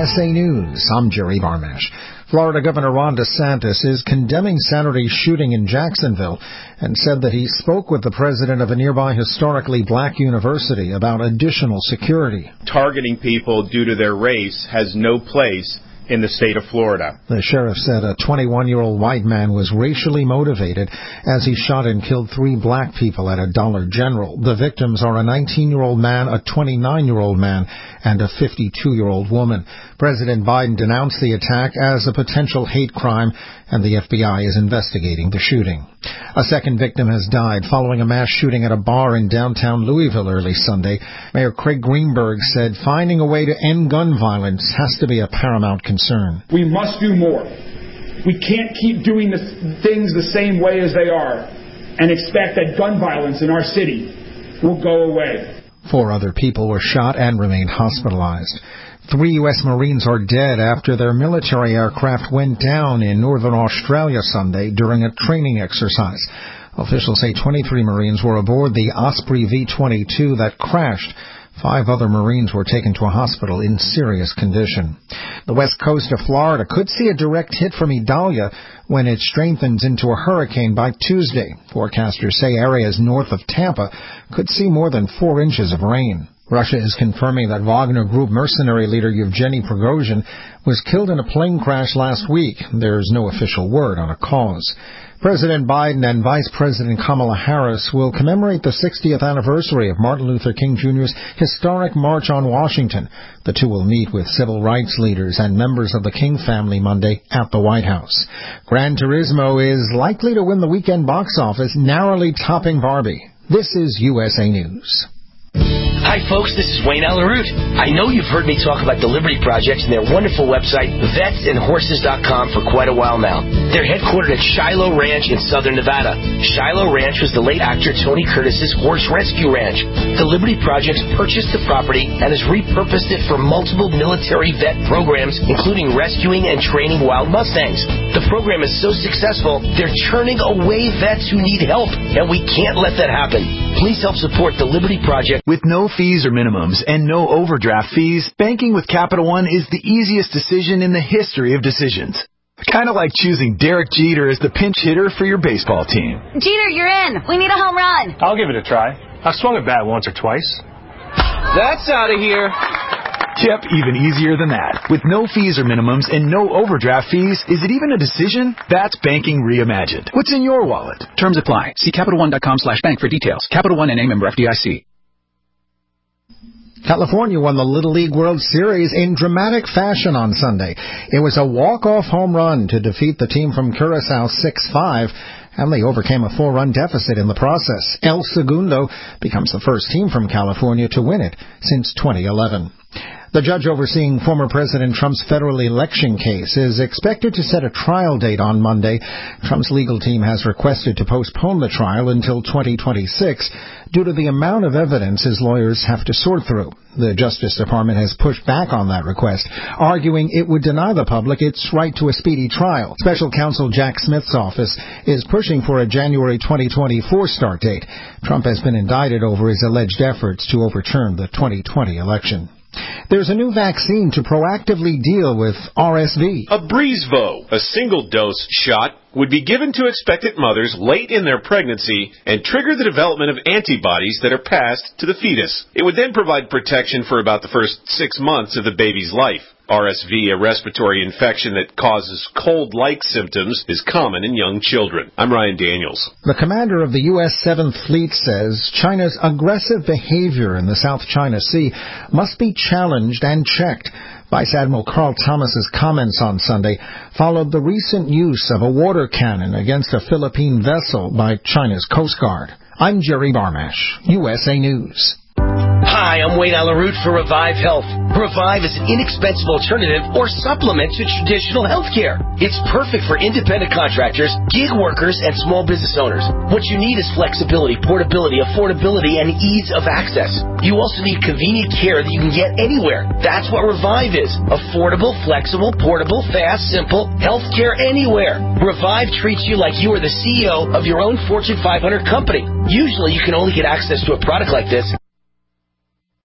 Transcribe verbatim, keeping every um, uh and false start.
S A News, I'm Jerry Barmash. Florida Governor Ron DeSantis is condemning Saturday's shooting in Jacksonville and said that he spoke with the president of a nearby historically black university about additional security. Targeting people due to their race has no place in the state of Florida. The sheriff said a twenty-one-year-old white man was racially motivated as he shot and killed three black people at a Dollar General. The victims are a nineteen-year-old man, a twenty-nine-year-old man, and a fifty-two-year-old woman. President Biden denounced the attack as a potential hate crime, and the F B I is investigating the shooting. A second victim has died following a mass shooting at a bar in downtown Louisville early Sunday. Mayor Craig Greenberg said finding a way to end gun violence has to be a paramount concern. We must do more. We can't keep doing the things the same way as they are and expect that gun violence in our city will go away. Four other people were shot and remain hospitalized. Three U S Marines are dead after their military aircraft went down in northern Australia Sunday during a training exercise. Officials say twenty-three Marines were aboard the Osprey V twenty-two that crashed. Five other Marines were taken to a hospital in serious condition. The west coast of Florida could see a direct hit from Idalia when it strengthens into a hurricane by Tuesday. Forecasters say areas north of Tampa could see more than four inches of rain. Russia is confirming that Wagner Group mercenary leader Yevgeny Prigozhin was killed in a plane crash last week. There is no official word on a cause. President Biden and Vice President Kamala Harris will commemorate the sixtieth anniversary of Martin Luther King Junior's historic March on Washington. The two will meet with civil rights leaders and members of the King family Monday at the White House. Gran Turismo is likely to win the weekend box office, narrowly topping Barbie. This is U S A News. Hi, folks. This is Wayne Alaroot. I know you've heard me talk about the Liberty Project and their wonderful website, vets and horses dot com, for quite a while now. They're headquartered at Shiloh Ranch in southern Nevada. Shiloh Ranch was the late actor Tony Curtis's horse rescue ranch. The Liberty Project purchased the property and has repurposed it for multiple military vet programs, including rescuing and training wild Mustangs. The program is so successful, they're turning away vets who need help, and we can't let that happen. Please help support the Liberty Project. With no fees or minimums and no overdraft fees, banking with Capital One is the easiest decision in the history of decisions. Kind of like choosing Derek Jeter as the pinch hitter for your baseball team. Jeter, you're in. We need a home run. I'll give it a try. I've swung a bat once or twice. That's out of here. Yep, even easier than that. With no fees or minimums and no overdraft fees, is it even a decision? That's banking reimagined. What's in your wallet? Terms apply. See Capital One dot com slash bank for details. Capital One N A member F D I C. California won the Little League World Series in dramatic fashion on Sunday. It was a walk-off home run to defeat the team from Curacao six five, and they overcame a four-run deficit in the process. El Segundo becomes the first team from California to win it since twenty eleven. The judge overseeing former President Trump's federal election case is expected to set a trial date on Monday. Trump's legal team has requested to postpone the trial until twenty twenty-six due to the amount of evidence his lawyers have to sort through. The Justice Department has pushed back on that request, arguing it would deny the public its right to a speedy trial. Special counsel Jack Smith's office is pushing for a January twenty twenty-four start date. Trump has been indicted over his alleged efforts to overturn the twenty twenty election. There's a new vaccine to proactively deal with R S V. A Breezvo, a single-dose shot, would be given to expectant mothers late in their pregnancy and trigger the development of antibodies that are passed to the fetus. It would then provide protection for about the first six months of the baby's life. R S V, a respiratory infection that causes cold-like symptoms, is common in young children. I'm Ryan Daniels. The commander of the U S seventh Fleet says China's aggressive behavior in the South China Sea must be challenged and checked. Vice Admiral Carl Thomas's comments on Sunday followed the recent use of a water cannon against a Philippine vessel by China's Coast Guard. I'm Jerry Barmash, U S A News. Hi, I'm Wayne Alaroot for Revive Health. Revive is an inexpensive alternative or supplement to traditional health care. It's perfect for independent contractors, gig workers, and small business owners. What you need is flexibility, portability, affordability, and ease of access. You also need convenient care that you can get anywhere. That's what Revive is. Affordable, flexible, portable, fast, simple, health care anywhere. Revive treats you like you are the C E O of your own Fortune five hundred company. Usually you can only get access to a product like this